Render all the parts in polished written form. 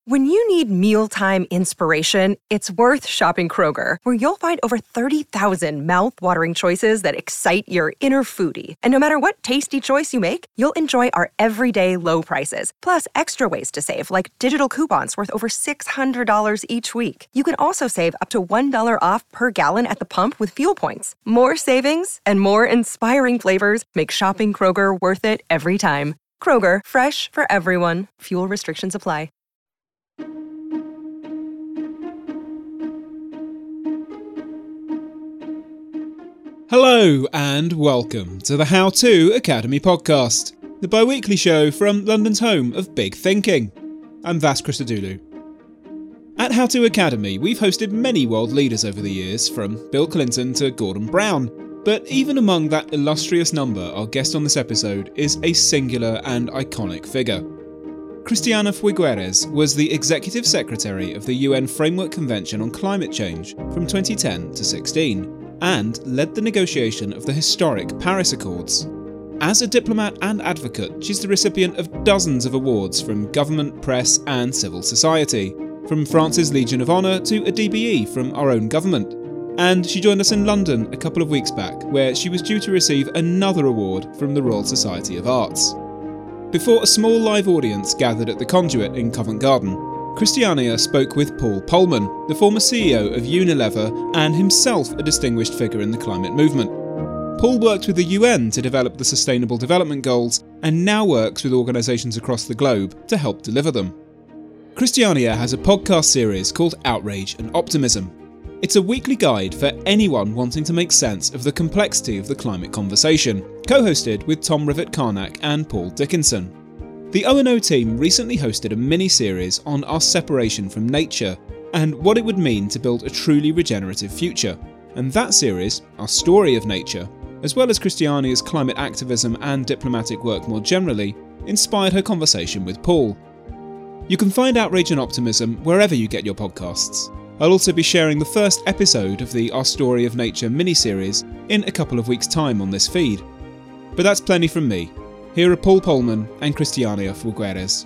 When you need mealtime inspiration, it's worth shopping Kroger, where you'll find over 30,000 mouth-watering choices that excite your inner foodie. And no matter what tasty choice you make, you'll enjoy our everyday low prices, plus extra ways to save, like digital coupons worth over $600 each week. You can also save up to $1 off per gallon at the pump with fuel points. More savings and more inspiring flavors make shopping Kroger worth it every time. Kroger, fresh for everyone. Fuel restrictions apply. Hello and welcome to the How To Academy podcast, the bi-weekly show from London's home of big thinking. I'm Vas Christodoulou. At How To Academy, we've hosted many world leaders over the years, from Bill Clinton to Gordon Brown. But even among that illustrious number, our guest on this episode is a singular and iconic figure. Christiana Figueres was the Executive Secretary of the UN Framework Convention on Climate Change from 2010 to 16. And led the negotiation of the historic Paris Accords. As a diplomat and advocate, she's the recipient of dozens of awards from government, press and civil society, from France's Legion of Honour to a DBE from our own government. And she joined us in London a couple of weeks back, where she was due to receive another award from the Royal Society of Arts. Before a small live audience gathered at the Conduit in Covent Garden, Christiana spoke with Paul Polman, the former CEO of Unilever and himself a distinguished figure in the climate movement. Paul worked with the UN to develop the Sustainable Development Goals and now works with organisations across the globe to help deliver them. Christiana has a podcast series called Outrage and Optimism. It's a weekly guide for anyone wanting to make sense of the complexity of the climate conversation, co-hosted with Tom Rivett-Carnac and Paul Dickinson. The O&O team recently hosted a mini-series on our separation from nature and what it would mean to build a truly regenerative future. And that series, Our Story of Nature, as well as Christiana's climate activism and diplomatic work more generally, inspired her conversation with Paul. You can find Outrage and Optimism wherever you get your podcasts. I'll also be sharing the first episode of the Our Story of Nature mini-series in a couple of weeks' time on this feed. But that's plenty from me. Here are Paul Polman and Christiana Figueres.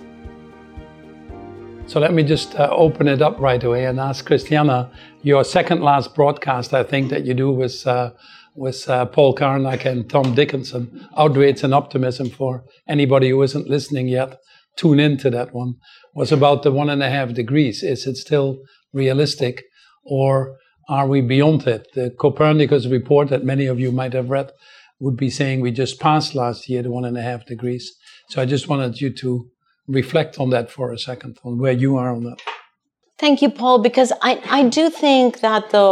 So let me just open it up right away and ask Christiana, your second last broadcast, I think, that you do with Paul Carnac and Tom Dickinson, Outrage and Optimism, for anybody who isn't listening yet, tune into that one, was about the 1.5 degrees. Is it still realistic, or are we beyond it? The Copernicus report that many of you might have read would be saying we just passed last year the 1.5 degrees. So I just wanted you to reflect on that for a second, on where you are on that. Thank you, Paul, because I do think that the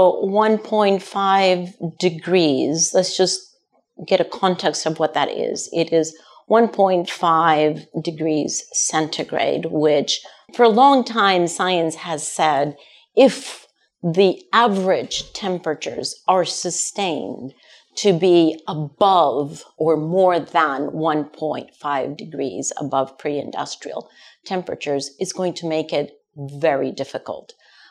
1.5 degrees, let's just get a context of what that is. It is 1.5 degrees centigrade, which for a long time science has said if the average temperatures are sustained to be above or more than 1.5 degrees above pre-industrial temperatures, is going to make it very difficult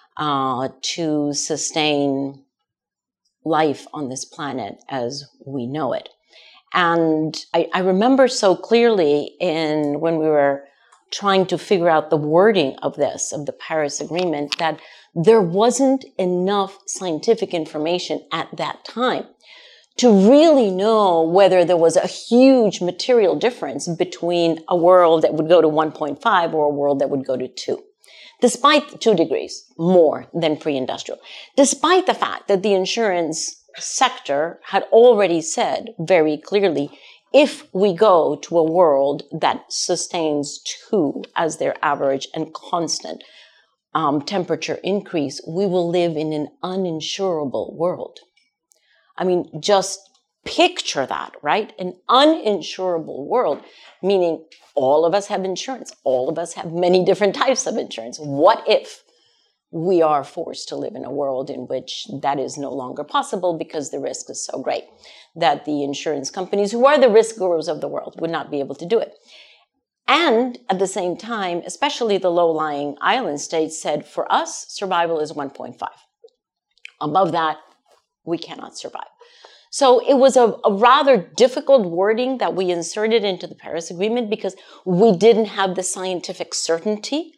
to sustain life on this planet as we know it. And I remember so clearly when we were trying to figure out the wording of the Paris Agreement, that there wasn't enough scientific information at that time to really know whether there was a huge material difference between a world that would go to 1.5 or a world that would go to 2. Despite 2 degrees more than pre-industrial, despite the fact that the insurance sector had already said very clearly, if we go to a world that sustains 2 as their average and constant temperature increase, we will live in an uninsurable world. I mean, just picture that, right? An uninsurable world, meaning all of us have insurance. All of us have many different types of insurance. What if we are forced to live in a world in which that is no longer possible because the risk is so great that the insurance companies, who are the risk gurus of the world, would not be able to do it? And at the same time, especially the low-lying island states said, for us, survival is 1.5. Above that, we cannot survive. So it was a rather difficult wording that we inserted into the Paris Agreement because we didn't have the scientific certainty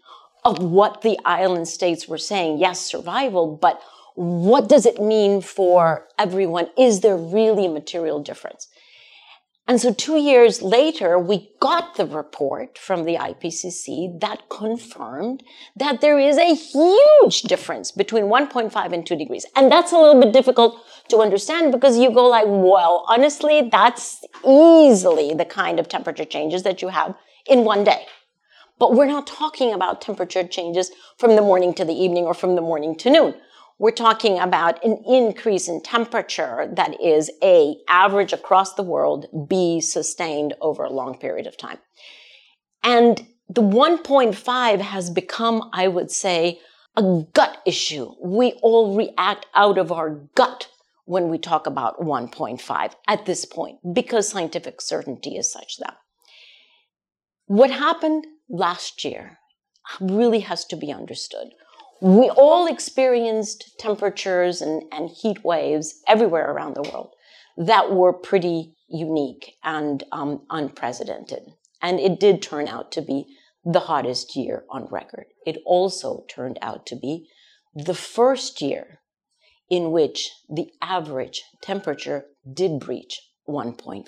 of what the island states were saying. Yes, survival, but what does it mean for everyone? Is there really a material difference? And so 2 years later, we got the report from the IPCC that confirmed that there is a huge difference between 1.5 and 2 degrees. And that's a little bit difficult to understand because you go like, well, honestly, that's easily the kind of temperature changes that you have in one day. But we're not talking about temperature changes from the morning to the evening or from the morning to noon. We're talking about an increase in temperature that is A, average across the world, B, sustained over a long period of time. And the 1.5 has become, I would say, a gut issue. We all react out of our gut when we talk about 1.5 at this point, because scientific certainty is such that. What happened last year really has to be understood. We all experienced temperatures and heat waves everywhere around the world that were pretty unique and unprecedented. And it did turn out to be the hottest year on record. It also turned out to be the first year in which the average temperature did breach 1.5.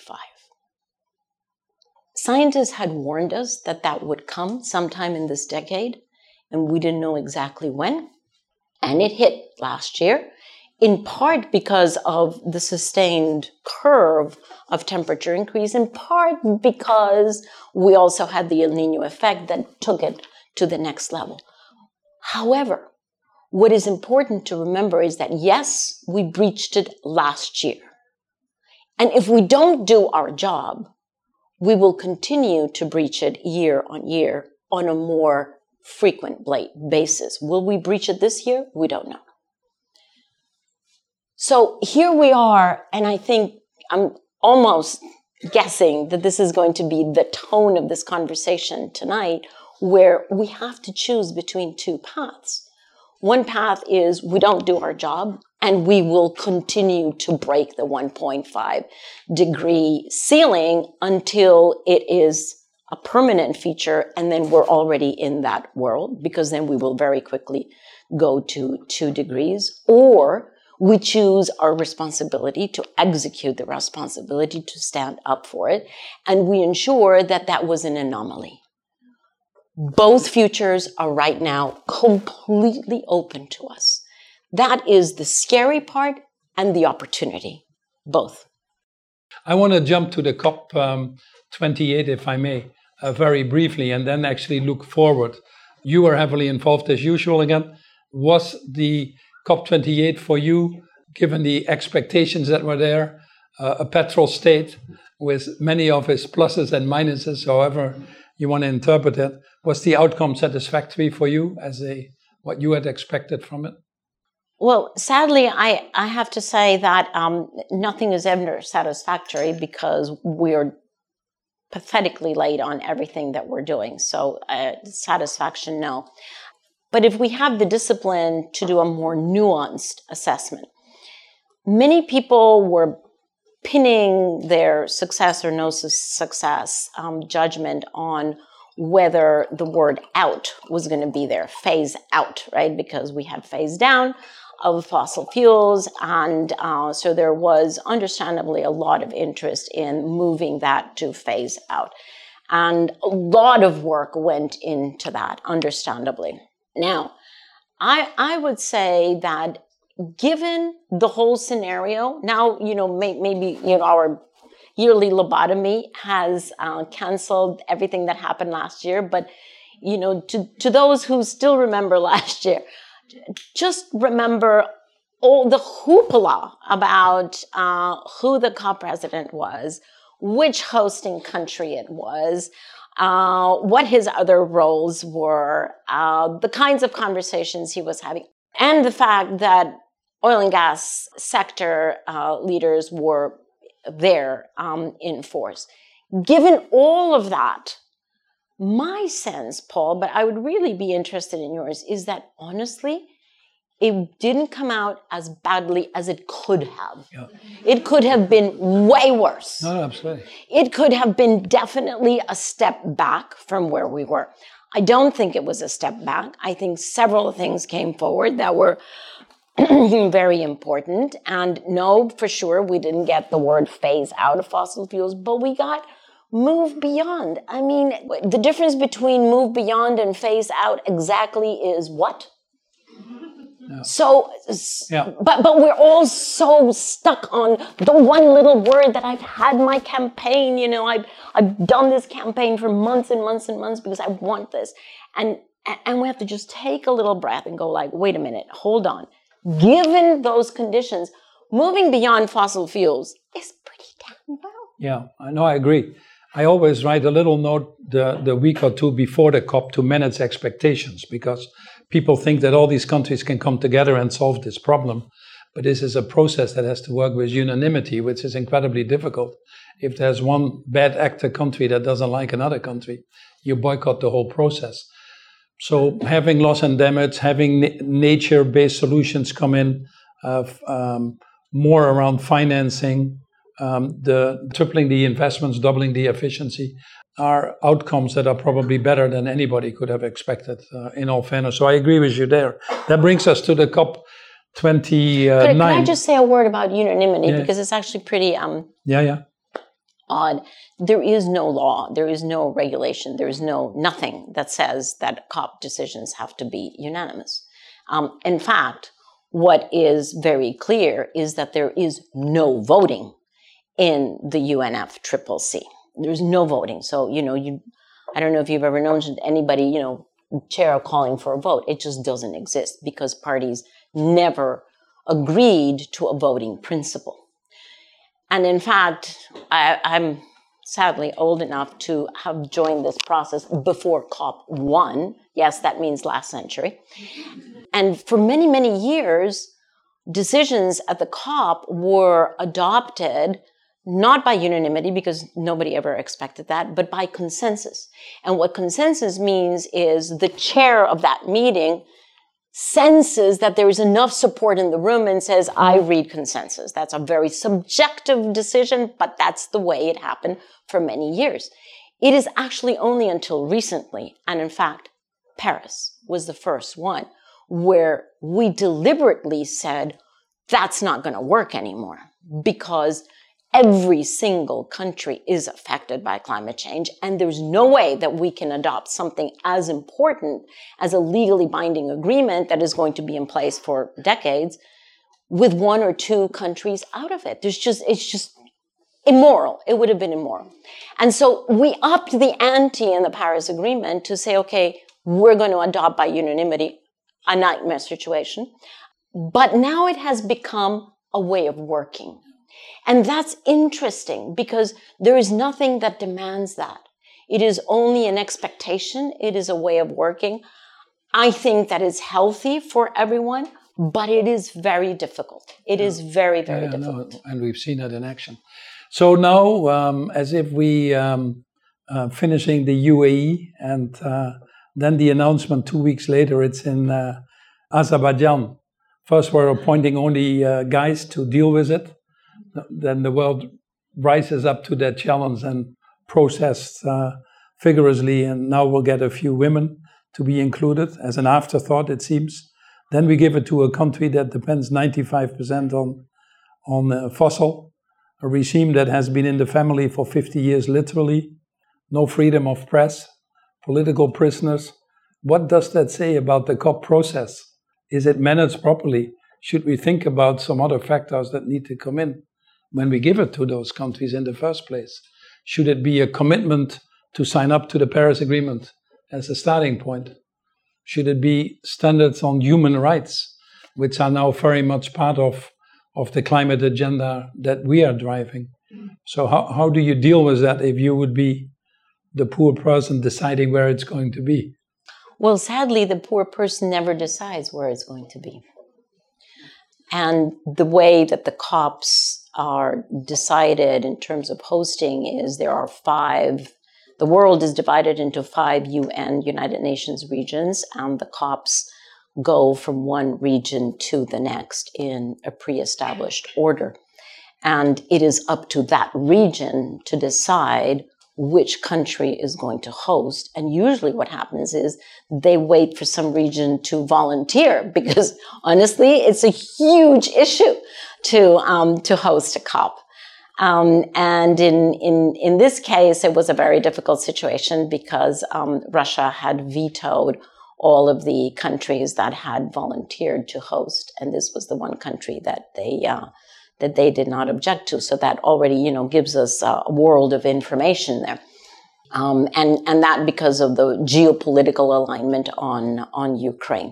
Scientists had warned us that that would come sometime in this decade, and we didn't know exactly when. And it hit last year, in part because of the sustained curve of temperature increase, in part because we also had the El Niño effect that took it to the next level. However, what is important to remember is that, yes, we breached it last year. And if we don't do our job, we will continue to breach it year on year on a more frequent basis. Will we breach it this year? We don't know. So here we are, and I think I'm almost guessing that this is going to be the tone of this conversation tonight, where we have to choose between two paths. One path is we don't do our job, and we will continue to break the 1.5 degree ceiling until it is a permanent feature, and then we're already in that world, because then we will very quickly go to 2 degrees. Or we choose our responsibility to execute the responsibility to stand up for it, and we ensure that that was an anomaly. Both futures are right now completely open to us. That is the scary part and the opportunity, both. I want to jump to the COP28, if I may, very briefly, and then actually look forward. You were heavily involved as usual again. Was the COP28 for you, given the expectations that were there, a petrol state with many of its pluses and minuses, however you want to interpret it? Was the outcome satisfactory for you as what you had expected from it? Well, sadly, I have to say that nothing is ever satisfactory because we're pathetically late on everything that we're doing. So satisfaction, no. But if we have the discipline to do a more nuanced assessment, many people were pinning their success or no success judgment on whether the word out was going to be there, phase out, right? Because we had phase down of fossil fuels, and so there was understandably a lot of interest in moving that to phase out. And a lot of work went into that, understandably. Now, I would say that given the whole scenario, now, maybe, our yearly lobotomy has canceled everything that happened last year, but, to those who still remember last year, just remember all the hoopla about who the COP president was, which hosting country it was, what his other roles were, the kinds of conversations he was having, and the fact that oil and gas sector leaders were there in force. Given all of that, my sense, Paul, but I would really be interested in yours, is that honestly, it didn't come out as badly as it could have. Yeah. It could have been way worse. No, absolutely. It could have been definitely a step back from where we were. I don't think it was a step back. I think several things came forward that were very important. And no, for sure, we didn't get the word phase out of fossil fuels, but we got move beyond. I mean, the difference between move beyond and phase out exactly is what? Yeah. So, yeah. But we're all so stuck on the one little word that I've had my campaign, you know, I've done this campaign for months and months and months because I want this. And we have to just take a little breath and go like, wait a minute, hold on. Given those conditions, moving beyond fossil fuels is pretty damn well. Yeah, I know, I agree. I always write a little note the week or two before the COP to manage expectations, because people think that all these countries can come together and solve this problem. But this is a process that has to work with unanimity, which is incredibly difficult. If there's one bad actor country that doesn't like another country, you boycott the whole process. So having loss and damage, having nature-based solutions come in, more around financing, the tripling the investments, doubling the efficiency, are outcomes that are probably better than anybody could have expected, in all fairness. So I agree with you there. That brings us to the COP29. Can I just say a word about unanimity? Yeah. Because it's actually pretty odd. There is no law, there is no regulation, there is nothing that says that COP decisions have to be unanimous. In fact, what is very clear is that there is no voting in the UNFCCC. There's no voting. So, you know, I don't know if you've ever known anybody, you know, chair calling for a vote. It just doesn't exist because parties never agreed to a voting principle. And in fact, I'm sadly old enough to have joined this process before COP1. Yes, that means last century. And for many, many years, decisions at the COP were adopted not by unanimity, because nobody ever expected that, but by consensus. And what consensus means is the chair of that meeting senses that there is enough support in the room and says, I read consensus. That's a very subjective decision, but that's the way it happened for many years. It is actually only until recently, and in fact, Paris was the first one, where we deliberately said, that's not going to work anymore, because every single country is affected by climate change, and there's no way that we can adopt something as important as a legally binding agreement that is going to be in place for decades with one or two countries out of it. It's just immoral. It would have been immoral. And so we upped the ante in the Paris Agreement to say, okay, we're going to adopt by unanimity, a nightmare situation. But now it has become a way of working. And that's interesting because there is nothing that demands that. It is only an expectation. It is a way of working. I think that is healthy for everyone, but it is very difficult. It is very, very difficult. No, and we've seen it in action. So now, as if we finishing the UAE, and then the announcement 2 weeks later, it's in Azerbaijan. First, we're appointing only guys to deal with it. Then the world rises up to that challenge and processed vigorously, and now we'll get a few women to be included as an afterthought, it seems. Then we give it to a country that depends 95% on fossil, a regime that has been in the family for 50 years, literally, no freedom of press, political prisoners. What does that say about the COP process? Is it managed properly? Should we think about some other factors that need to come in when we give it to those countries in the first place? Should it be a commitment to sign up to the Paris Agreement as a starting point? Should it be standards on human rights, which are now very much part of the climate agenda that we are driving? So how do you deal with that if you would be the poor person deciding where it's going to be? Well, sadly, the poor person never decides where it's going to be. And the way that the COPs are decided in terms of hosting is there are 5. The world is divided into 5 UN, United Nations regions, and the COPs go from one region to the next in a pre-established order. And it is up to that region to decide which country is going to host. And usually what happens is they wait for some region to volunteer, because honestly, it's a huge issue to host a COP. And in this case, it was a very difficult situation because Russia had vetoed all of the countries that had volunteered to host, and this was the one country that they did not object to. So that already, gives us a world of information there. And that because of the geopolitical alignment on Ukraine.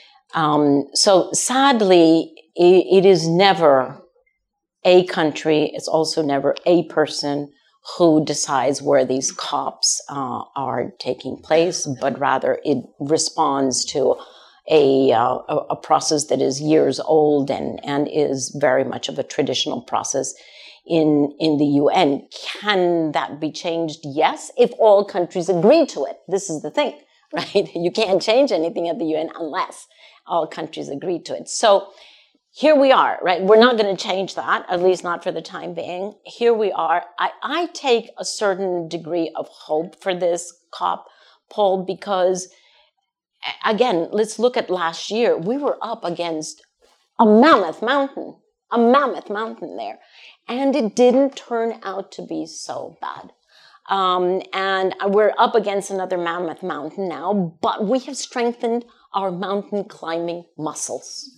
So sadly, it is never a country. It's also never a person who decides where these COPs are taking place, but rather it responds to a process that is years old and is very much of a traditional process in the UN. Can that be changed? Yes, if all countries agree to it. This is the thing, right? You can't change anything at the UN unless all countries agree to it. So here we are, right? We're not going to change that, at least not for the time being. Here we are. I take a certain degree of hope for this COP, Paul, because again, let's look at last year. We were up against a mammoth mountain there. And it didn't turn out to be so bad. And we're up against another mammoth mountain now, but we have strengthened our mountain climbing muscles.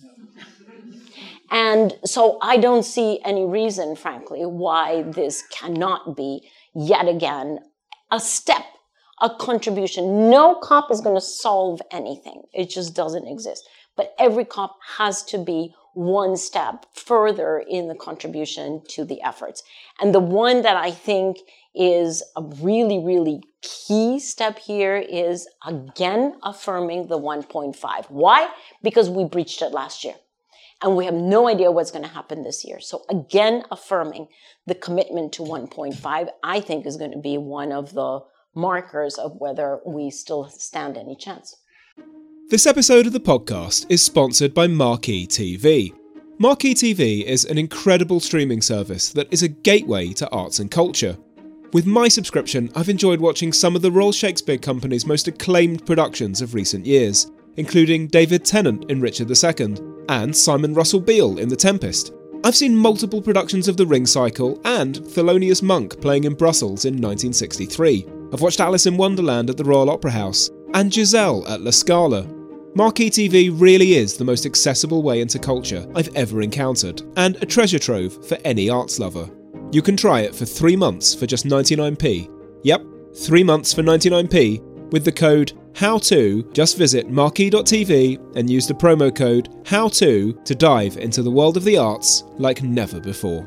And so I don't see any reason, frankly, why this cannot be yet again a step, a contribution. No COP is going to solve anything. It just doesn't exist. But every COP has to be one step further in the contribution to the efforts. And the one that I think is a really, really key step here is, again, affirming the 1.5. Why? Because we breached it last year. And we have no idea what's going to happen this year. So again, affirming the commitment to 1.5, I think is going to be one of the markers of whether we still stand any chance. This episode of the podcast is sponsored by Marquee TV. Marquee TV is an incredible streaming service that is a gateway to arts and culture. With my subscription, I've enjoyed watching some of the Royal Shakespeare Company's most acclaimed productions of recent years, including David Tennant in Richard II and Simon Russell Beale in The Tempest. I've seen multiple productions of The Ring Cycle and Thelonious Monk playing in Brussels in 1963. I've watched Alice in Wonderland at the Royal Opera House and Giselle at La Scala. Marquee TV really is the most accessible way into culture I've ever encountered, and a treasure trove for any arts lover. You can try it for 3 months for just 99p. Yep, 3 months for 99p with the code HOWTO. Just visit marquee.tv and use the promo code HOWTO to dive into the world of the arts like never before.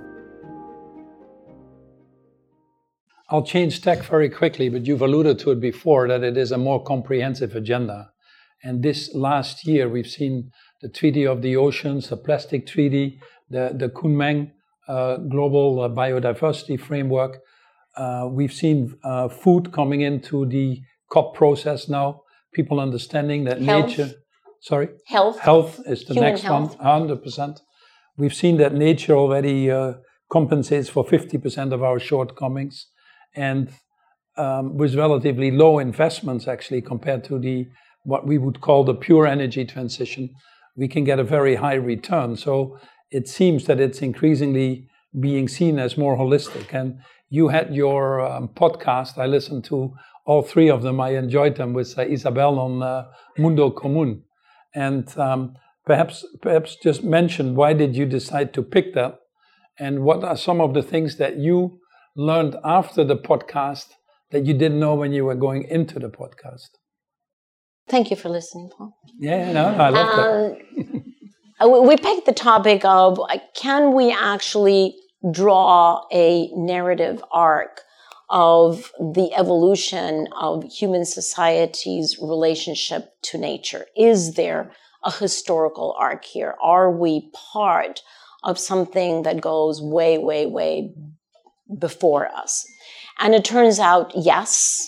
I'll change tack very quickly, but you've alluded to it before that it is a more comprehensive agenda. And this last year, we've seen the Treaty of the Oceans, the Plastic Treaty, the Kunming Global Biodiversity Framework. We've seen food coming into the COP process now. People understanding that nature... Sorry? Health is the next one, 100%. We've seen that nature already compensates for 50% of our shortcomings. And with relatively low investments, actually, compared to what we would call the pure energy transition, we can get a very high return. So it seems that it's increasingly being seen as more holistic. And you had your podcast. I listened to all 3 of them. I enjoyed them with Isabel on Mundo Común. And perhaps just mention, why did you decide to pick that? And what are some of the things that you learned after the podcast that you didn't know when you were going into the podcast? Thank you for listening, Paul. Yeah, no, I love that. We picked the topic of, can we actually draw a narrative arc of the evolution of human society's relationship to nature? Is there a historical arc here? Are we part of something that goes way, way, way before us? And it turns out, yes.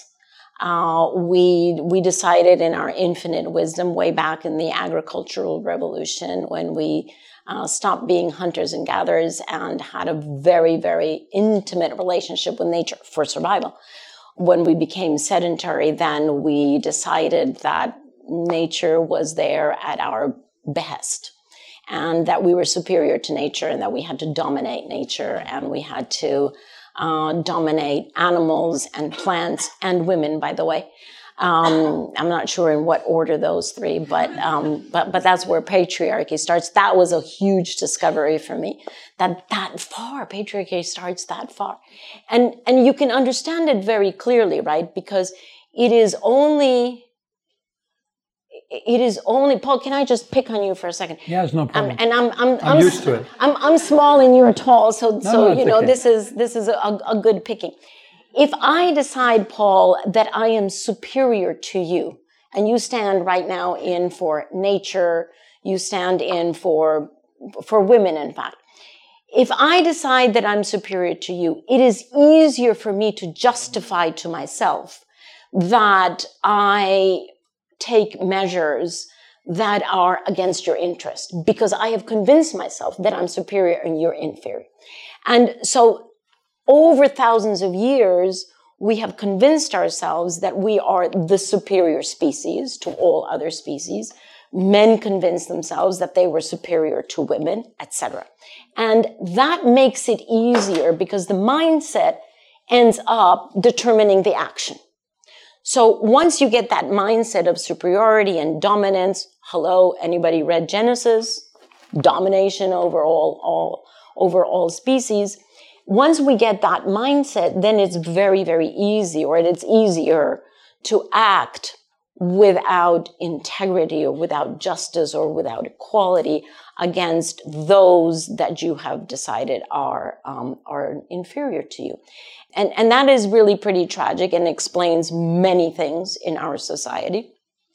We decided in our infinite wisdom way back in the agricultural revolution, when we stopped being hunters and gatherers and had a very, very intimate relationship with nature for survival. When we became sedentary, then we decided that nature was there at our behest, and that we were superior to nature, and that we had to dominate nature, and we had to dominate animals and plants and women, by the way. I'm not sure in what order those three, but that's where patriarchy starts. That was a huge discovery for me. That patriarchy starts that far, and you can understand it very clearly, right? Because it is only. Paul, can I just pick on you for a second? Yes, no problem. And I'm used to it. I'm small and you're tall, so you know, okay. this is a good picking. If I decide, Paul, that I am superior to you, and you stand right now in for nature, you stand in for women, in fact. If I decide that I'm superior to you, it is easier for me to justify to myself that I take measures that are against your interest, because I have convinced myself that I'm superior and you're inferior. And so over thousands of years, we have convinced ourselves that we are the superior species to all other species. Men convinced themselves that they were superior to women, etc. And that makes it easier because the mindset ends up determining the action. So once you get that mindset of superiority and dominance, hello, anybody read Genesis? Domination over all species. Once we get that mindset, then it's very, very easy, or it's easier to act without integrity or without justice or without equality against those that you have decided are inferior to you. And that is really pretty tragic and explains many things in our society.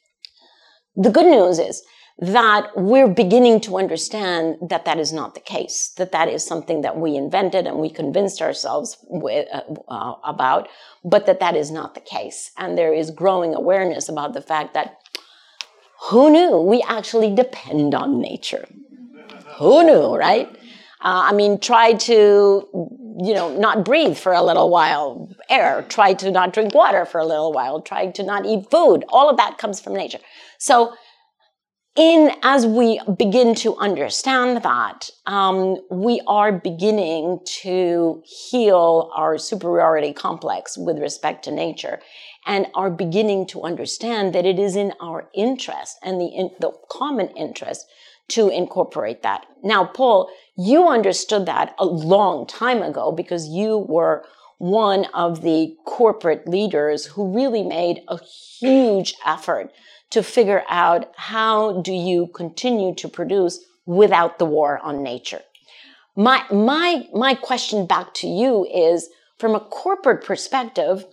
The good news is that we're beginning to understand that that is not the case, that is something that we invented and we convinced ourselves about, but that is not the case. And there is growing awareness about the fact that who knew we actually depend on nature? Who knew, right? Try to, not breathe for a little while, air, try to not drink water for a little while, try to not eat food. All of that comes from nature. So as we begin to understand that, we are beginning to heal our superiority complex with respect to nature, and are beginning to understand that it is in our interest and the common interest to incorporate that. Now, Paul, you understood that a long time ago because you were one of the corporate leaders who really made a huge effort to figure out how do you continue to produce without the war on nature. My question back to you is, from a corporate perspective,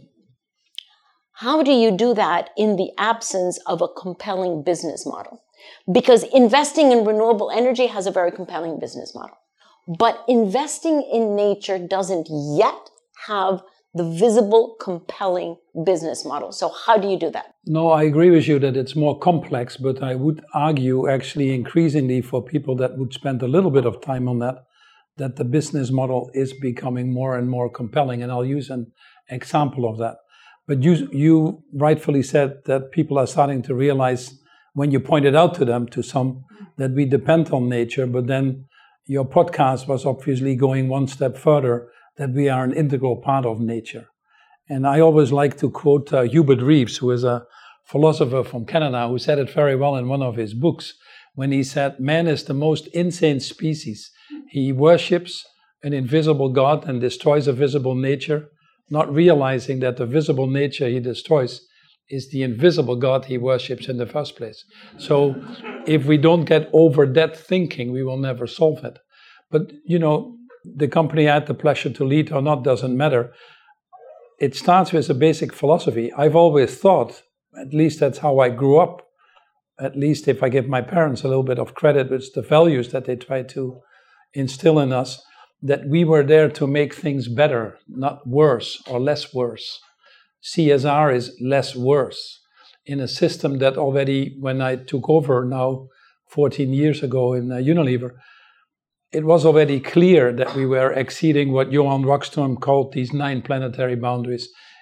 how do you do that in the absence of a compelling business model? Because investing in renewable energy has a very compelling business model. But investing in nature doesn't yet have the visible, compelling business model. So how do you do that? No, I agree with you that it's more complex, but I would argue actually increasingly for people that would spend a little bit of time on that the business model is becoming more and more compelling. And I'll use an example of that. But you rightfully said that people are starting to realize, when you pointed out to them, to some, that we depend on nature, but then your podcast was obviously going one step further, that we are an integral part of nature. And I always like to quote Hubert Reeves, who is a philosopher from Canada, who said it very well in one of his books, when he said, man is the most insane species. He worships an invisible God and destroys a visible nature, not realizing that the visible nature he destroys is the invisible God he worships in the first place. So if we don't get over that thinking, we will never solve it. But, the company I had the pleasure to lead or not doesn't matter. It starts with a basic philosophy. I've always thought, at least that's how I grew up, at least if I give my parents a little bit of credit with the values that they tried to instill in us, that we were there to make things better, not worse or less worse. CSR is less worse. In a system that already, when I took over now 14 years ago in Unilever, it was already clear that we were exceeding what Johan Rockström called these 9 planetary boundaries.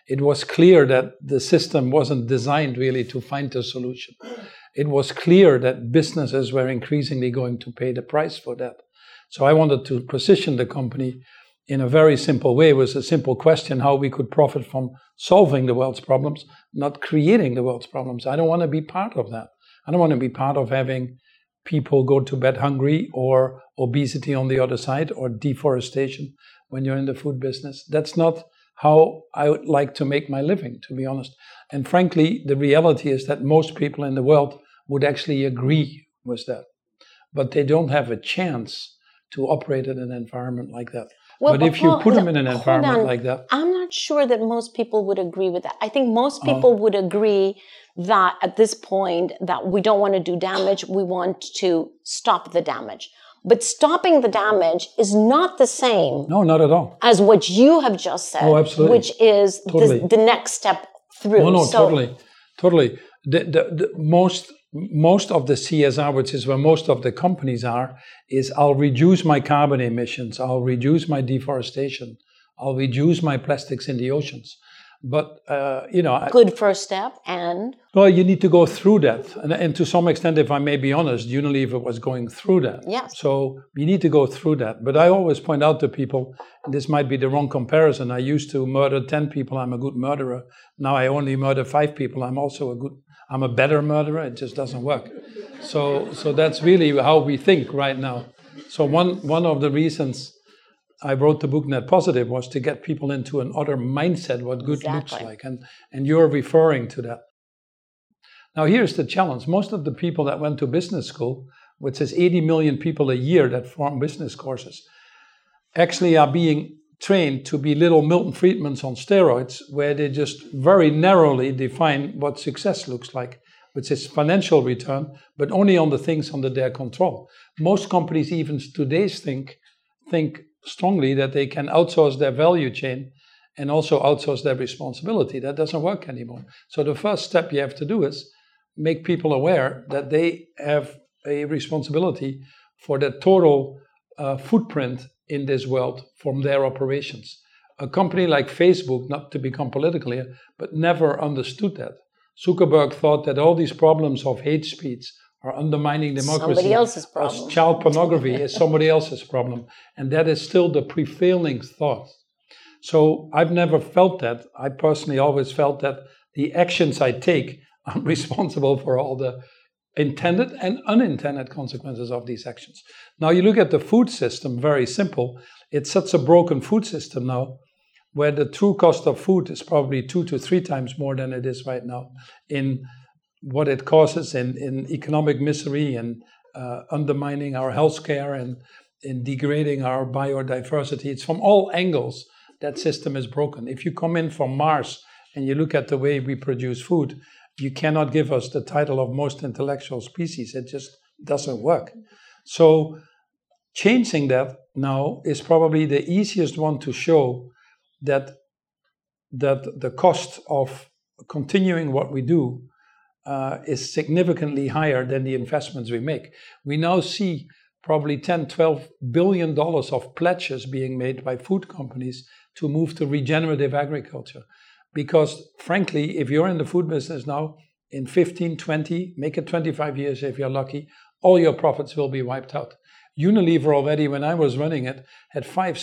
It was clear that the system wasn't designed really to find a solution. It was clear that businesses were increasingly going to pay the price for that. So I wanted to position the company in a very simple way. It was a simple question, how we could profit from solving the world's problems, not creating the world's problems. I don't want to be part of that. I don't want to be part of having people go to bed hungry, or obesity on the other side, or deforestation when you're in the food business. That's not how I would like to make my living, to be honest. And frankly, the reality is that most people in the world would actually agree with that. But they don't have a chance to operate in an environment like that. Well, but if you put them in an environment like that... I'm not sure that most people would agree with that. I think most people would agree that at this point that we don't want to do damage, we want to stop the damage. But stopping the damage is not the same. No, not at all. As what you have just said. Oh, absolutely. Which is the next step through. Totally. The most of the CSR, which is where most of the companies are, is I'll reduce my carbon emissions, I'll reduce my deforestation, I'll reduce my plastics in the oceans. But, good first step, and? Well, you need to go through that. And to some extent, if I may be honest, Unilever was going through that. Yes. So you need to go through that. But I always point out to people, and this might be the wrong comparison, I used to murder 10 people, I'm a good murderer. Now I only murder 5 people, I'm a better murderer. It just doesn't work. So that's really how we think right now. So one of the reasons I wrote the book Net Positive was to get people into another mindset, what good looks like. And you're referring to that. Now, here's the challenge. Most of the people that went to business school, which is 80 million people a year that form business courses, actually are being trained to be little Milton Friedmans on steroids, where they just very narrowly define what success looks like, which is financial return, but only on the things under their control. Most companies, even today, think strongly that they can outsource their value chain and also outsource their responsibility. That doesn't work anymore. So the first step you have to do is make people aware that they have a responsibility for the total footprint in this world from their operations. A company like Facebook, not to become political here, but never understood that. Zuckerberg thought that all these problems of hate speech are undermining democracy. Somebody else's problem. Child pornography is somebody else's problem. And that is still the prevailing thought. So I've never felt that. I personally always felt that the actions I take, I'm responsible for all the intended and unintended consequences of these actions. Now you look at the food system, very simple. It's such a broken food system now, where the true cost of food is probably 2 to 3 times more than it is right now in what it causes in economic misery and undermining our healthcare and in degrading our biodiversity. It's from all angles that system is broken. If you come in from Mars and you look at the way we produce food, you cannot give us the title of most intellectual species. It just doesn't work. So changing that now is probably the easiest one to show that the cost of continuing what we do is significantly higher than the investments we make. We now see probably $10-12 billion of pledges being made by food companies to move to regenerative agriculture. Because frankly, if you're in the food business now, in 15, 20, make it 25 years if you're lucky, all your profits will be wiped out. Unilever already, when I was running it, had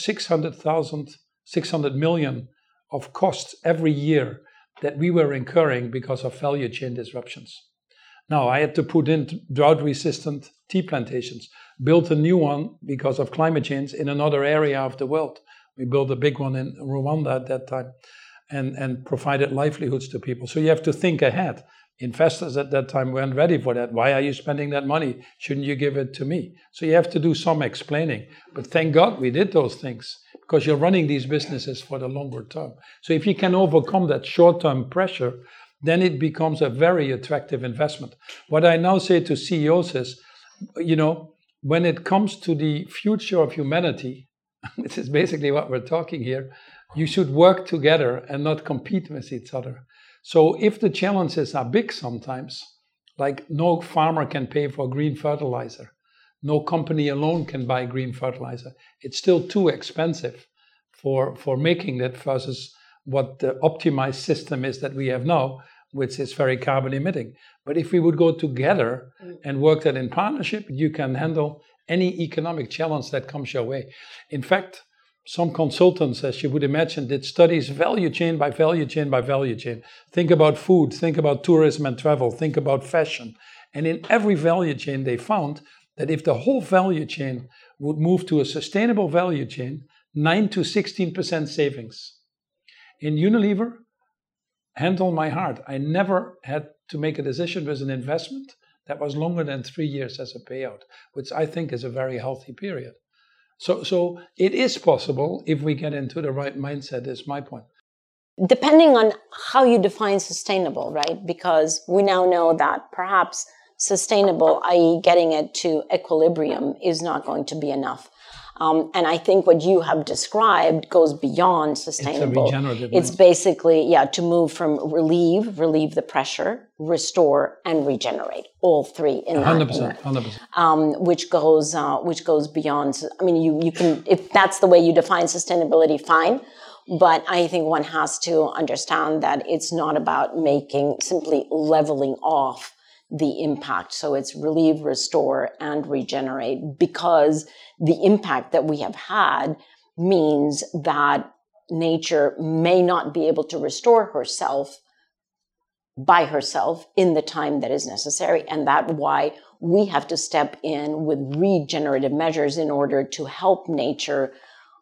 600 million of costs every year that we were incurring because of value chain disruptions. Now, I had to put in drought-resistant tea plantations, built a new one because of climate change in another area of the world. We built a big one in Rwanda at that time and provided livelihoods to people. So you have to think ahead. Investors at that time weren't ready for that. Why are you spending that money? Shouldn't you give it to me? So you have to do some explaining. But thank God we did those things, because you're running these businesses for the longer term. So if you can overcome that short-term pressure, then it becomes a very attractive investment. What I now say to CEOs is, when it comes to the future of humanity, which is basically what we're talking here, you should work together and not compete with each other. So if the challenges are big sometimes, like no farmer can pay for green fertilizer, no company alone can buy green fertilizer, it's still too expensive for making that versus what the optimized system is that we have now, which is very carbon emitting. But if we would go together and work that in partnership, you can handle any economic challenge that comes your way. In fact, some consultants, as you would imagine, did studies value chain by value chain by value chain. Think about food, think about tourism and travel, think about fashion. And in every value chain, they found that if the whole value chain would move to a sustainable value chain, 9 to 16% savings. In Unilever, hand on my heart, I never had to make a decision with an investment that was longer than 3 years as a payout, which I think is a very healthy period. So it is possible if we get into the right mindset, is my point. Depending on how you define sustainable, right? Because we now know that perhaps sustainable, i.e. getting it to equilibrium, is not going to be enough. And I think what you have described goes beyond sustainable. It's a regenerative It's mindset. basically, to move from relieve the pressure, restore, and regenerate. All three in that. 100%. Which goes beyond. I mean, you can, if that's the way you define sustainability, fine. But I think one has to understand that it's not about simply leveling off the impact. So it's relieve, restore, and regenerate, because the impact that we have had means that nature may not be able to restore herself by herself in the time that is necessary. And that's why we have to step in with regenerative measures in order to help nature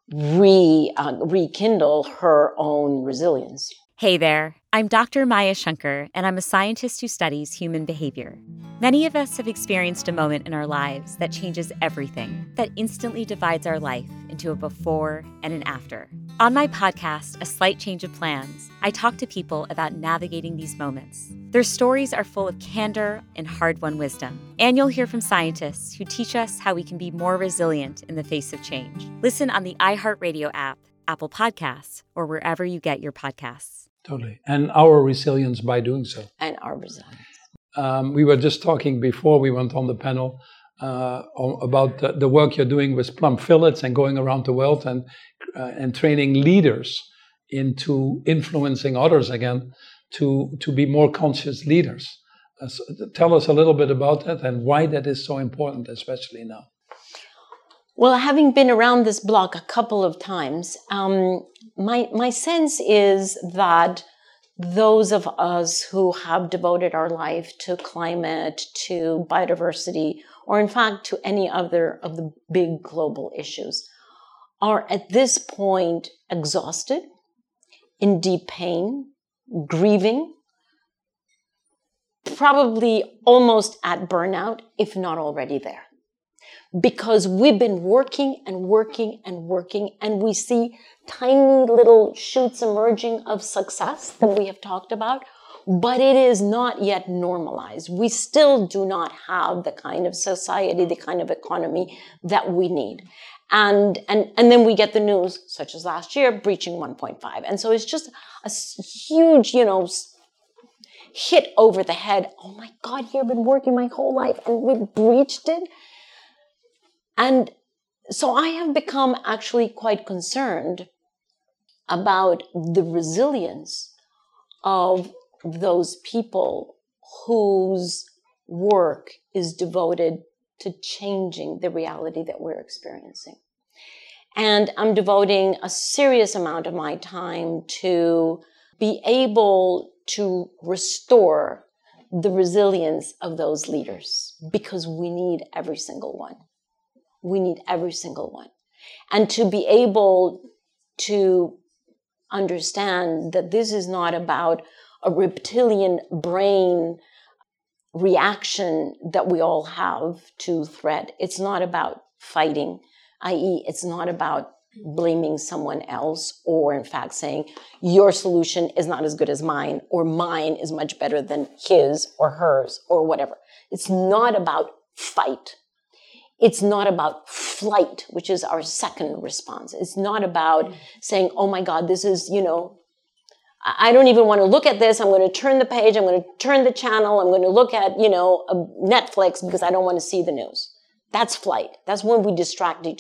rekindle her own resilience. Hey there, I'm Dr. Maya Shankar, and I'm a scientist who studies human behavior. Many of us have experienced a moment in our lives that changes everything, that instantly divides our life into a before and an after. On my podcast, A Slight Change of Plans, I talk to people about navigating these moments. Their stories are full of candor and hard-won wisdom. And you'll hear from scientists who teach us how we can be more resilient in the face of change. Listen on the iHeartRadio app, Apple Podcasts, or wherever you get your podcasts. Totally. And our resilience by doing so. And our resilience. We were just talking before we went on the panel about the work you're doing with Plum Fillets and going around the world and training leaders into influencing others again to be more conscious leaders. So tell us a little bit about that and why that is so important, especially now. Well, having been around this block a couple of times, my sense is that those of us who have devoted our life to climate, to biodiversity, or in fact to any other of the big global issues, are at this point exhausted, in deep pain, grieving, probably almost at burnout, if not already there. Because we've been working and working and working, and we see tiny little shoots emerging of success that we have talked about, but it is not yet normalized. We still do not have the kind of society, the kind of economy that we need. And then we get the news, such as last year, breaching 1.5. And so it's just a huge, hit over the head. Oh my God, here I've been working my whole life and we breached it. And so I have become actually quite concerned about the resilience of those people whose work is devoted to changing the reality that we're experiencing. And I'm devoting a serious amount of my time to be able to restore the resilience of those leaders, because we need every single one. We need every single one. And to be able to understand that this is not about a reptilian brain reaction that we all have to threat. It's not about fighting, i.e., it's not about blaming someone else, or in fact saying your solution is not as good as mine, or mine is much better than his or hers or whatever. It's not about fight. It's not about flight, which is our second response. It's not about saying, oh my God, this is, I don't even want to look at this. I'm going to turn the page. I'm going to turn the channel. I'm going to look at, Netflix because I don't want to see the news. That's flight. That's when we distract each other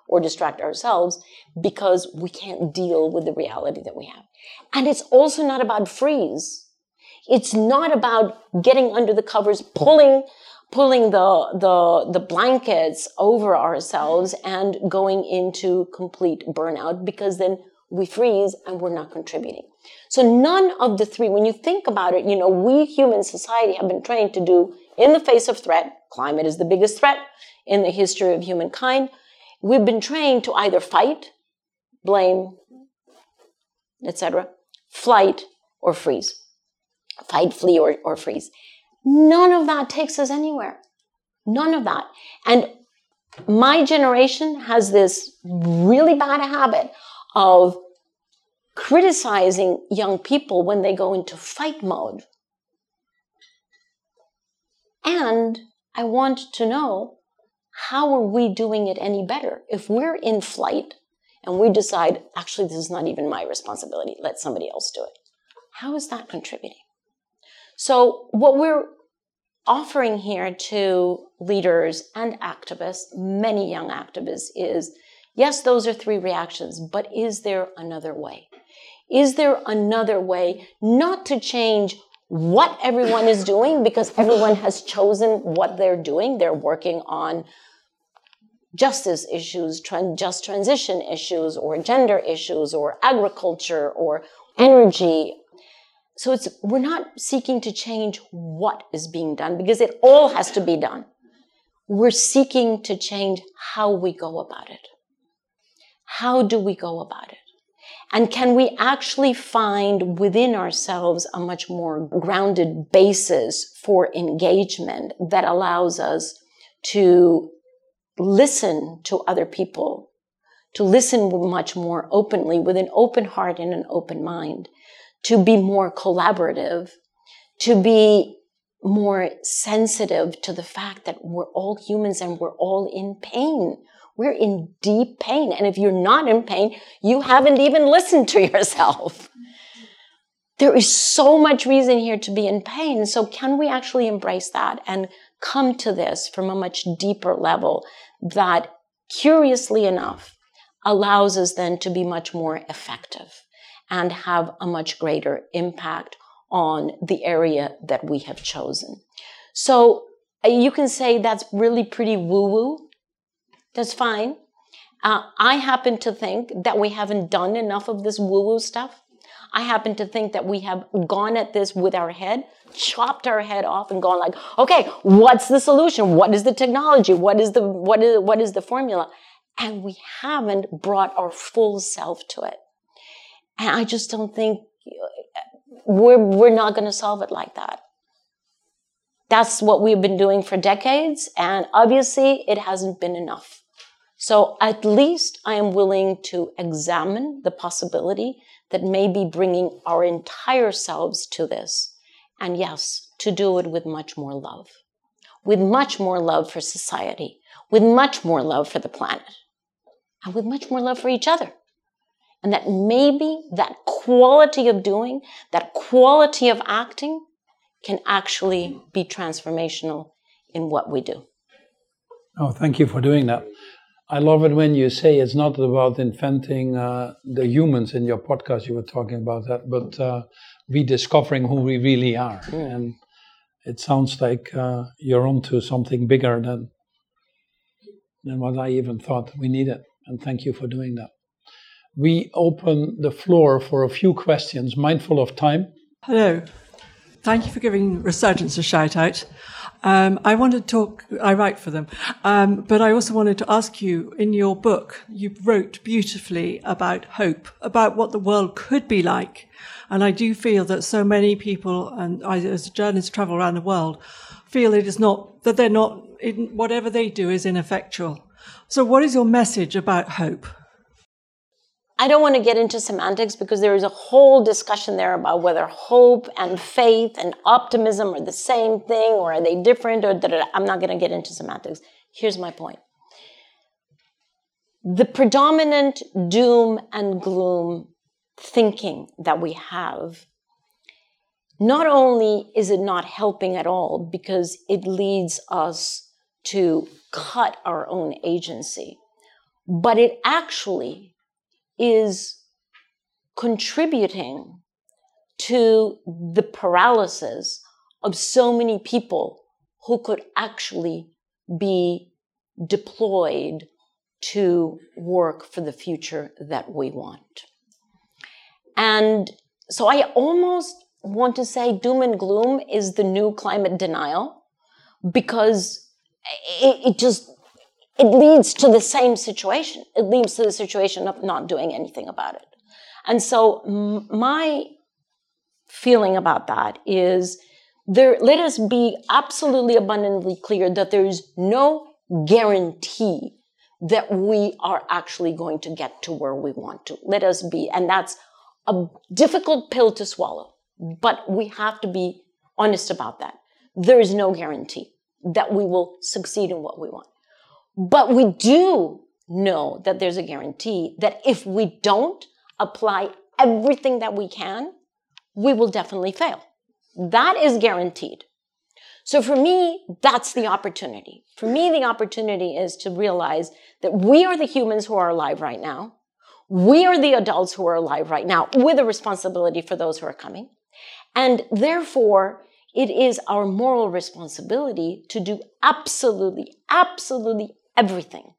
or distract ourselves because we can't deal with the reality that we have. And it's also not about freeze. It's not about getting under the covers, pulling the blankets over ourselves and going into complete burnout, because then we freeze and we're not contributing. So none of the three, when you think about it, we human society have been trained to do, in the face of threat, climate is the biggest threat in the history of humankind, we've been trained to either fight, blame, etc., flight, or freeze. Fight, flee, or freeze. None of that takes us anywhere. None of that. And my generation has this really bad habit of criticizing young people when they go into fight mode. And I want to know, how are we doing it any better? If we're in flight and we decide, actually, this is not even my responsibility, let somebody else do it. How is that contributing? So what we're offering here to leaders and activists, many young activists, is, yes, those are three reactions, but is there another way? Is there another way not to change what everyone is doing, because everyone has chosen what they're doing? They're working on justice issues, just transition issues, or gender issues, or agriculture, or energy. So we're not seeking to change what is being done, because it all has to be done. We're seeking to change how we go about it. How do we go about it? And can we actually find within ourselves a much more grounded basis for engagement that allows us to listen to other people, to listen much more openly, with an open heart and an open mind, to be more collaborative, to be more sensitive to the fact that we're all humans and we're all in pain. We're in deep pain. And if you're not in pain, you haven't even listened to yourself. There is so much reason here to be in pain. So can we actually embrace that and come to this from a much deeper level that, curiously enough, allows us then to be much more effective and have a much greater impact on the area that we have chosen? So you can say that's really pretty woo-woo. That's fine. I happen to think that we haven't done enough of this woo-woo stuff. I happen to think that we have gone at this with our head, chopped our head off and gone like, okay, what's the solution? What is the technology? What is the formula? And we haven't brought our full self to it. And I just don't think we're not going to solve it like that. That's what we've been doing for decades, and obviously it hasn't been enough. So at least I am willing to examine the possibility that maybe bringing our entire selves to this, and yes, to do it with much more love for society, with much more love for the planet, and with much more love for each other. And that maybe that quality of doing, that quality of acting can actually be transformational in what we do. Oh, thank you for doing that. I love it when you say it's not about inventing the humans. In your podcast, you were talking about that, but rediscovering who we really are. And it sounds like you're onto something bigger than what I even thought we needed. And thank you for doing that. We open the floor for a few questions, mindful of time. Hello. Thank you for giving Resurgence a shout out. I want to talk, I write for them, but I also wanted to ask you, in your book, you wrote beautifully about hope, about what the world could be like. And I do feel that so many people, and I, as a journalist, travel around the world, feel it is not, that they're not, whatever they do is ineffectual. So what is your message about hope? I don't want to get into semantics, because there is a whole discussion there about whether hope and faith and optimism are the same thing, or are they different, or da-da-da. I'm not going to get into semantics. Here's my point. The predominant doom and gloom thinking that we have, not only is it not helping at all because it leads us to cut our own agency, but it actually is contributing to the paralysis of so many people who could actually be deployed to work for the future that we want. And so I almost want to say doom and gloom is the new climate denial, because it leads to the same situation. It leads to the situation of not doing anything about it. And so my feeling about that is let us be absolutely abundantly clear that there is no guarantee that we are actually going to get to where we want to. Let us be, and that's a difficult pill to swallow, but we have to be honest about that. There is no guarantee that we will succeed in what we want. But we do know that there's a guarantee that if we don't apply everything that we can, we will definitely fail. That is guaranteed. So for me, that's the opportunity. For me, the opportunity is to realize that we are the humans who are alive right now. We are the adults who are alive right now with a responsibility for those who are coming. And therefore, it is our moral responsibility to do absolutely, absolutely everything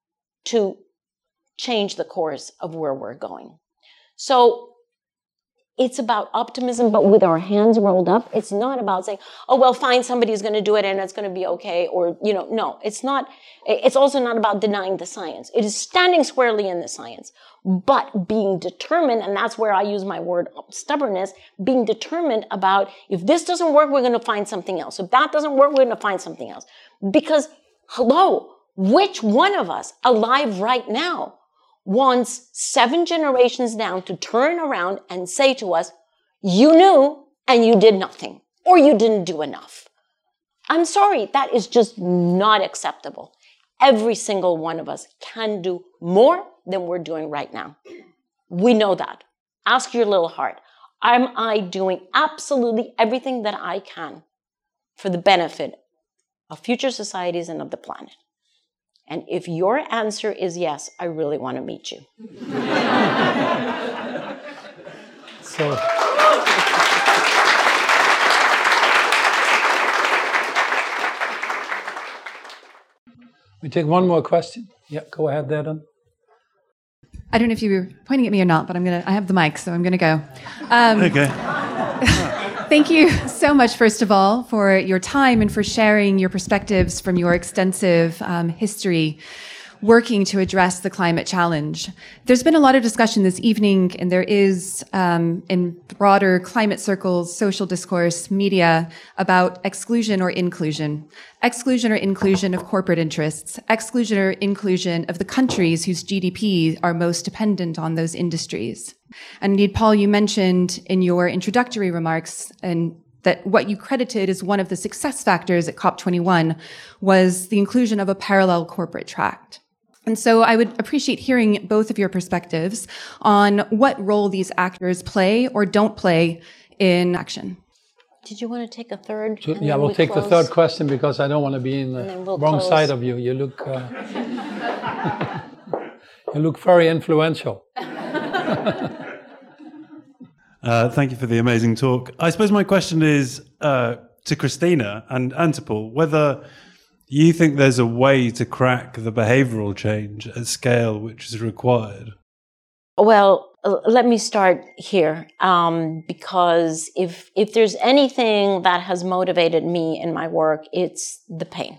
to change the course of where we're going. So it's about optimism, but with our hands rolled up. It's not about saying, oh, well, fine, somebody's going to do it and it's going to be okay. Or, no, it's not. It's also not about denying the science. It is standing squarely in the science, but being determined, and that's where I use my word stubbornness, being determined about, if this doesn't work, we're going to find something else. If that doesn't work, we're going to find something else. Because, hello, which one of us alive right now wants 7 generations down to turn around and say to us, you knew and you did nothing, or you didn't do enough? I'm sorry, that is just not acceptable. Every single one of us can do more than we're doing right now. We know that. Ask your little heart, am I doing absolutely everything that I can for the benefit of future societies and of the planet? And if your answer is yes, I really want to meet you. So, we take one more question. Yeah, go ahead, Darren. I don't know if you were pointing at me or not, but I have the mic, so I'm going to go. Okay. Thank you so much, first of all, for your time and for sharing your perspectives from your extensive history working to address the climate challenge. There's been a lot of discussion this evening, and there is in broader climate circles, social discourse, media, about exclusion or inclusion. Exclusion or inclusion of corporate interests, exclusion or inclusion of the countries whose GDP are most dependent on those industries. And indeed, Paul, you mentioned in your introductory remarks and that what you credited as one of the success factors at COP21 was the inclusion of a parallel corporate track. And so I would appreciate hearing both of your perspectives on what role these actors play or don't play in action. Did you want to take a third? Yeah, we'll take the third question because I don't want to be in the wrong side of you. You look, you look very influential. Thank you for the amazing talk. I suppose my question is to Christina and to Paul, whether you think there's a way to crack the behavioral change at scale which is required. Well, let me start here, because if there's anything that has motivated me in my work, it's the pain.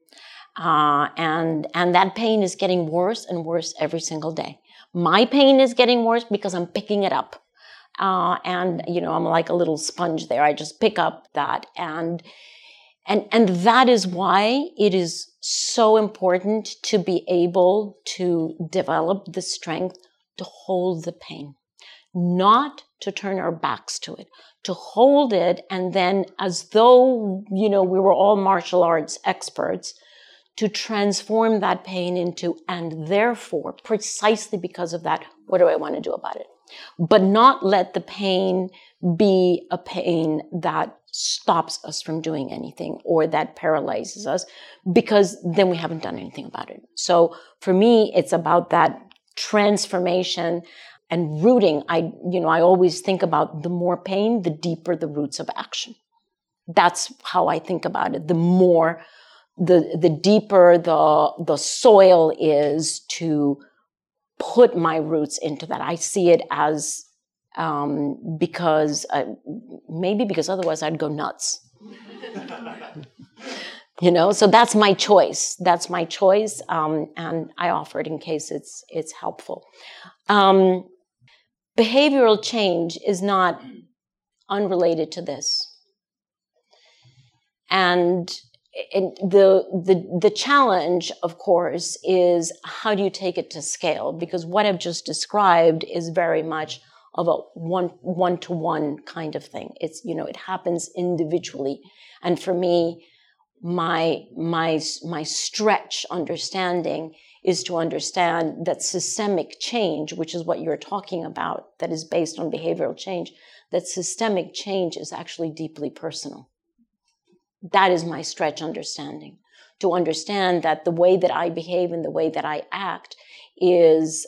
And that pain is getting worse and worse every single day. My pain is getting worse because I'm picking it up. And, I'm like a little sponge there. I just pick up that. And that is why it is so important to be able to develop the strength to hold the pain, not to turn our backs to it, to hold it, and then as though, we were all martial arts experts, to transform that pain into, and therefore, precisely because of that, what do I want to do about it? but not let the pain be a pain that stops us from doing anything or that paralyzes us, because then we haven't done anything about it. So for me, it's about that transformation and rooting. I always think about the more pain, the deeper the roots of action. That's how I think about it. The more, the deeper the soil is to put my roots into that. I see it as because otherwise I'd go nuts. So that's my choice. That's my choice, and I offer it in case it's helpful. Behavioral change is not unrelated to this, and the challenge, of course, is how do you take it to scale? Because what I've just described is very much of a one-to-one kind of thing. It's, it happens individually. And for me, my stretch understanding is to understand that systemic change, which is what you're talking about, that is based on behavioral change, that systemic change is actually deeply personal. That is my stretch understanding. To understand that the way that I behave and the way that I act is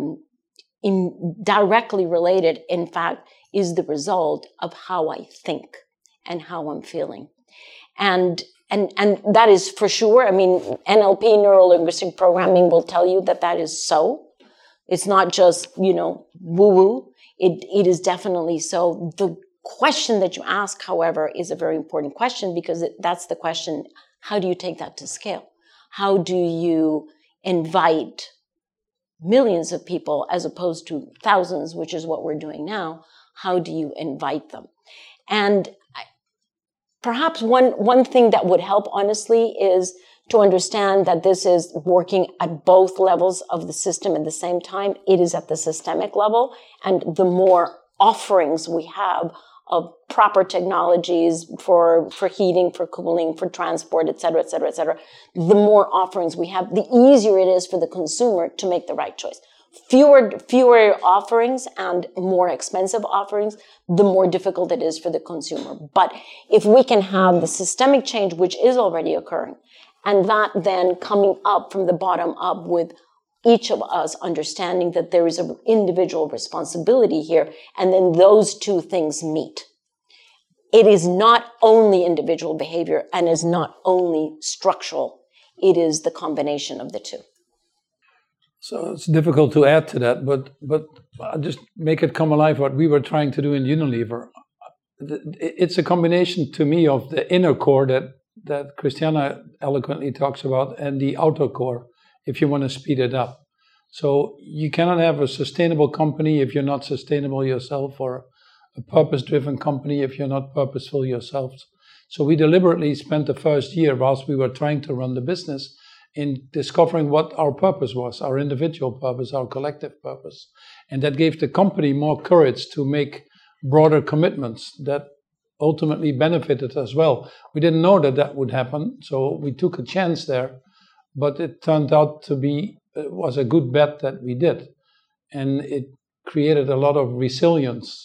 directly related, in fact, is the result of how I think and how I'm feeling. And that is for sure. I mean, NLP, neuro-linguistic programming, will tell you that is so. It's not just, woo-woo. It is definitely so. The question that you ask, however, is a very important question, because that's the question: how do you take that to scale? How do you invite millions of people as opposed to thousands, which is what we're doing now? How do you invite them? And perhaps one thing that would help, honestly, is to understand that this is working at both levels of the system at the same time. It is at the systemic level, and the more offerings we have of proper technologies for heating, for cooling, for transport, et cetera, et cetera, et cetera, the more offerings we have, the easier it is for the consumer to make the right choice. Fewer offerings and more expensive offerings, the more difficult it is for the consumer. But if we can have the systemic change, which is already occurring, and that then coming up from the bottom up with each of us understanding that there is an individual responsibility here, and then those two things meet. It is not only individual behavior and is not only structural. It is the combination of the two. So it's difficult to add to that, but I'll just make it come alive what we were trying to do in Unilever. It's a combination to me of the inner core that Christiana eloquently talks about and the outer core, if you want to speed it up. So you cannot have a sustainable company if you're not sustainable yourself, or a purpose-driven company if you're not purposeful yourselves. So we deliberately spent the first year, whilst we were trying to run the business, in discovering what our purpose was, our individual purpose, our collective purpose. And that gave the company more courage to make broader commitments that ultimately benefited as well. We didn't know that would happen, so we took a chance there, but it turned out to be, it was a good bet that we did. And it created a lot of resilience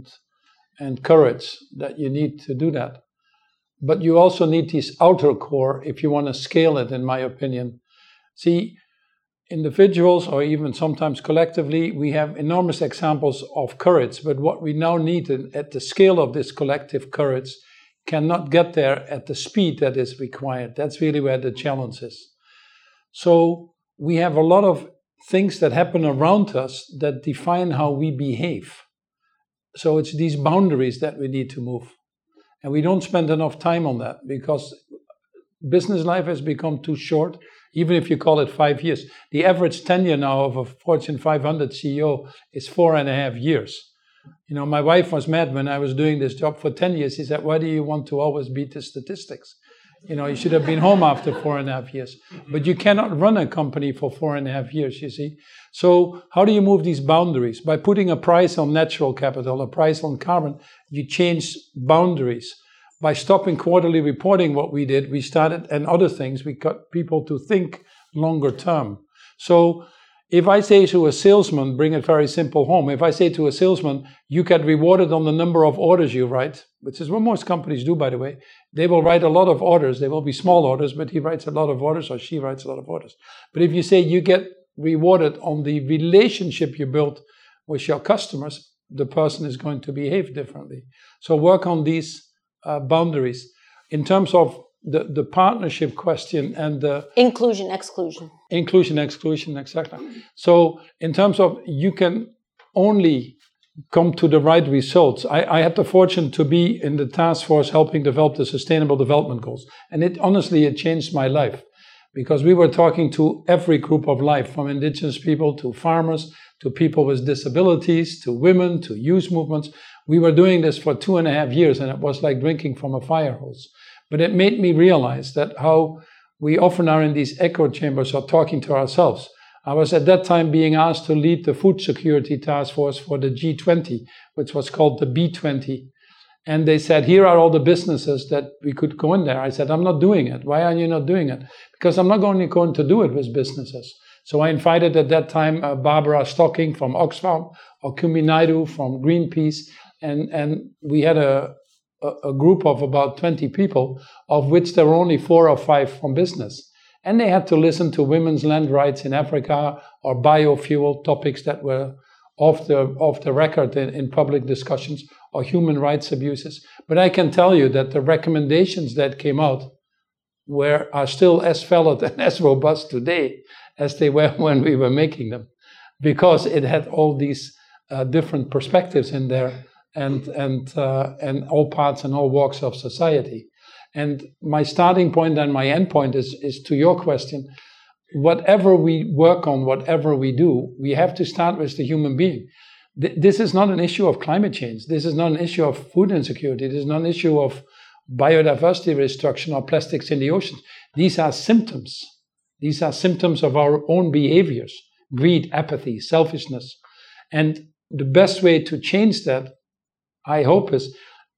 and courage that you need to do that. But you also need this outer core if you want to scale it, in my opinion. See, individuals, or even sometimes collectively, we have enormous examples of courage, but what we now need at the scale of this collective courage cannot get there at the speed that is required. That's really where the challenge is. So we have a lot of things that happen around us that define how we behave. So it's these boundaries that we need to move. And we don't spend enough time on that because business life has become too short, even if you call it 5 years. The average tenure now of a Fortune 500 CEO is 4.5 years. You know, my wife was mad when I was doing this job for 10 years. She said, why do you want to always beat the statistics? You know, you should have been home after 4.5 years. But you cannot run a company for 4.5 years, you see. So how do you move these boundaries? By putting a price on natural capital, a price on carbon, you change boundaries. By stopping quarterly reporting, what we did, we started, and other things, we got people to think longer term. So If I say to a salesman, bring it very simple home. If I say to a salesman, you get rewarded on the number of orders you write, which is what most companies do, by the way. They will write a lot of orders. They will be small orders, but he writes a lot of orders or she writes a lot of orders. But if you say you get rewarded on the relationship you build with your customers, the person is going to behave differently. So work on these boundaries. In terms of the partnership question and the inclusion, exclusion, exactly. So in terms of, you can only come to the right results. I had the fortune to be in the task force helping develop the Sustainable Development Goals. And it changed my life, because we were talking to every group of life, from indigenous people to farmers, to people with disabilities, to women, to youth movements. We were doing this for 2.5 years, and it was like drinking from a fire hose. But it made me realize that how we often are in these echo chambers or talking to ourselves. I was at that time being asked to lead the food security task force for the G20, which was called the B20. And they said, here are all the businesses that we could go in there. I said, I'm not doing it. Why are you not doing it? Because I'm not only going to do it with businesses. So I invited at that time Barbara Stocking from Oxfam, or Kumi Naidu from Greenpeace, and we had a group of about 20 people, of which there were only 4 or 5 from business. And they had to listen to women's land rights in Africa, or biofuel topics that were off the record in public discussions, or human rights abuses. But I can tell you that the recommendations that came out are still as valid and as robust today as they were when we were making them, because it had all these different perspectives in there, and all parts and all walks of society. And my starting point and my end point is to your question. Whatever we work on, whatever we do, we have to start with the human being. This is not an issue of climate change. This is not an issue of food insecurity. This is not an issue of biodiversity destruction or plastics in the oceans. These are symptoms. These are symptoms of our own behaviors: greed, apathy, selfishness. And the best way to change that, I hope, is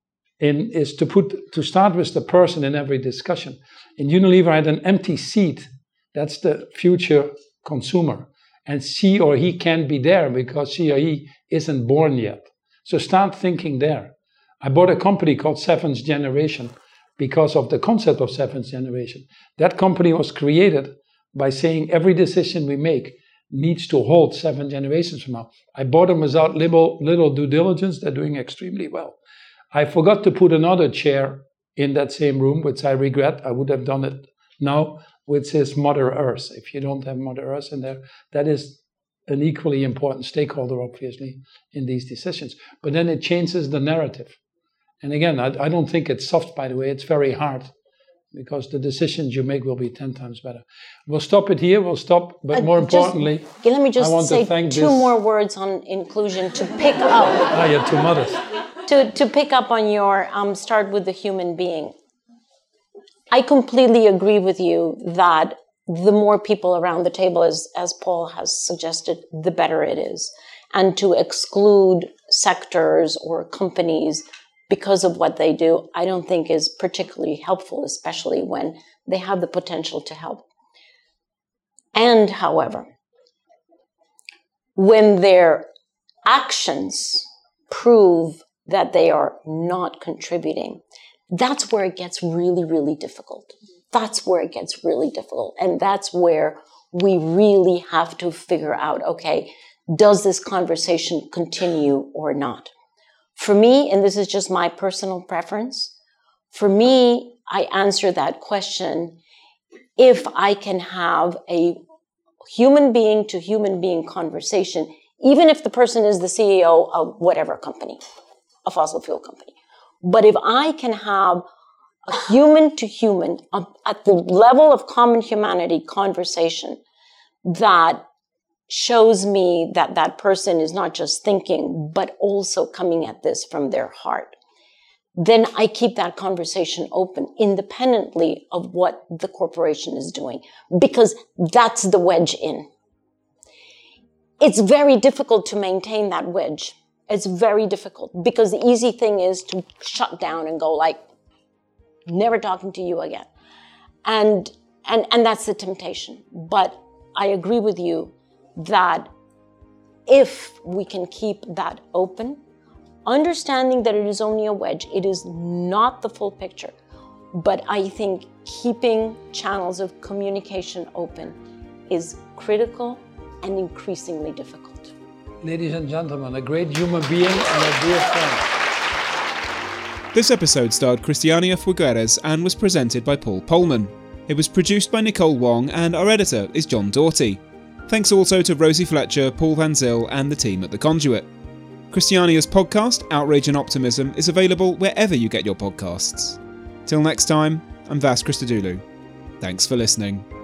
to start with the person in every discussion. In Unilever, I had an empty seat. That's the future consumer. And she or he can't be there because she or he isn't born yet. So start thinking there. I bought a company called Seventh Generation because of the concept of Seventh Generation. That company was created by saying every decision we make needs to hold 7 generations from now. I bought them without little due diligence. They're doing extremely well. I forgot to put another chair in that same room, which I regret. I would have done it now, which is Mother Earth. If you don't have Mother Earth in there, that is an equally important stakeholder, obviously, in these decisions. But then it changes the narrative. And again, I don't think it's soft, by the way. It's very hard, because the decisions you make will be 10 times better. We'll stop it here. We'll stop. But more importantly, let me just say 2 more words on inclusion to pick up. You're 2 mothers. To pick up on your start with the human being. I completely agree with you that the more people around the table, as Paul has suggested, the better it is. And to exclude sectors or companies because of what they do, I don't think is particularly helpful, especially when they have the potential to help. And, however, when their actions prove that they are not contributing, that's where it gets really, really difficult. That's where it gets really difficult. And that's where we really have to figure out, okay, does this conversation continue or not? For me, and this is just my personal preference, for me, I answer that question if I can have a human being to human being conversation, even if the person is the CEO of whatever company, a fossil fuel company. But if I can have a human to human at the level of common humanity conversation that shows me that that person is not just thinking, but also coming at this from their heart, then I keep that conversation open independently of what the corporation is doing, because that's the wedge in. It's very difficult to maintain that wedge. It's very difficult, because the easy thing is to shut down and go like, never talking to you again. And that's the temptation. But I agree with you that if we can keep that open, understanding that it is only a wedge, it is not the full picture, but I think keeping channels of communication open is critical and increasingly difficult. Ladies and gentlemen, a great human being and a dear friend. This episode starred Cristiana Figueres and was presented by Paul Polman. It was produced by Nicole Wong and our editor is John Doughty. Thanks also to Rosie Fletcher, Paul Van Zyl and the team at The Conduit. Christiania's podcast, Outrage and Optimism, is available wherever you get your podcasts. Till next time, I'm Vas Christodoulou. Thanks for listening.